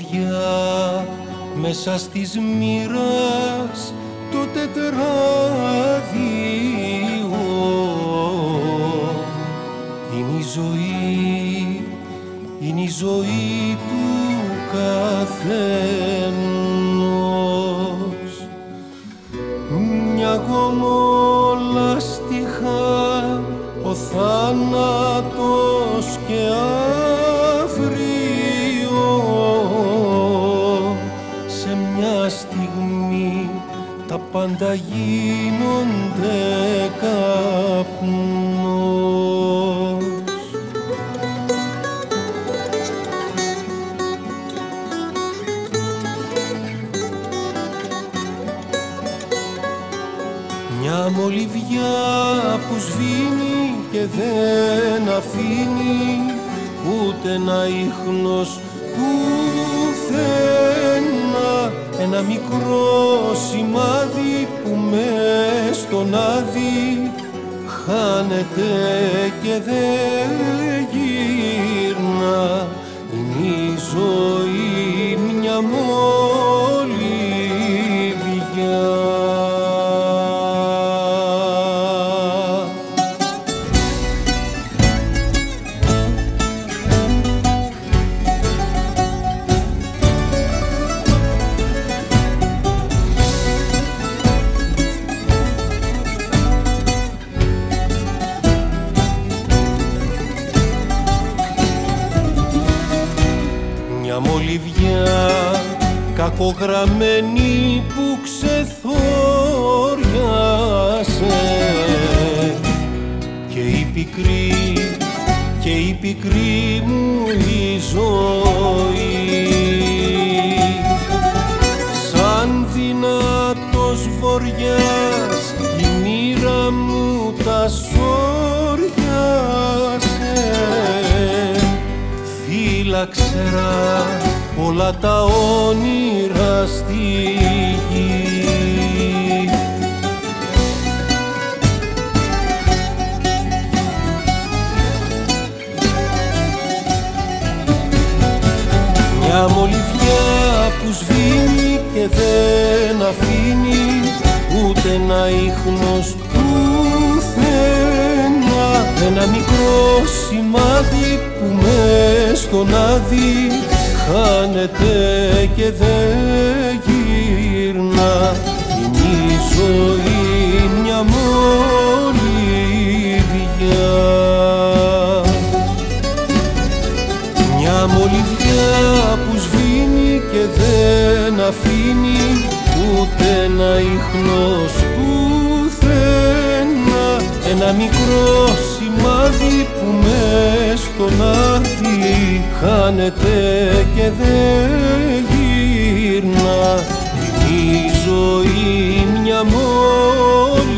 μολυβιά μέσα στις μοίρας το τετράδιο. Είναι η ζωή, είναι η ζωή του καθένος. Μια γομολαστιχά ο θάνατος και αύριο, σε μια στιγμή τα πάντα γίνονται καπνός. Μια μολυβιά που σβήνει και δεν αφήνει ούτε ένα ίχνος πουθενά. Ένα μικρό σημάδι που μες στον άδει χάνεται και δεν γύρνα. Είναι η ζωή μια μολυβιά. Μολυβιά κακογραμμένη που ξεθόριασε και η πικρή μου η ζωή, σαν δυνατός βοριάς η μοίρα μου τα σόριασε. Φύλαξερα όλα τα όνειρα στη γη. Μια μολυβιά που σβήνει και δεν αφήνει ούτε ένα ίχνος πουθενά. Ένα μικρό σημάδι που μες στον άδει χάνεται και δεν γύρνα. Είναι η ζωή μια μολυβιά. Μια μολυβιά που σβήνει και δεν αφήνει ούτε ένα ίχνος πουθενά. Ένα μικρό σημάδι που μες στον άδει χάνεται και δεν γύρνα. Είναι η ζωή μια μόλι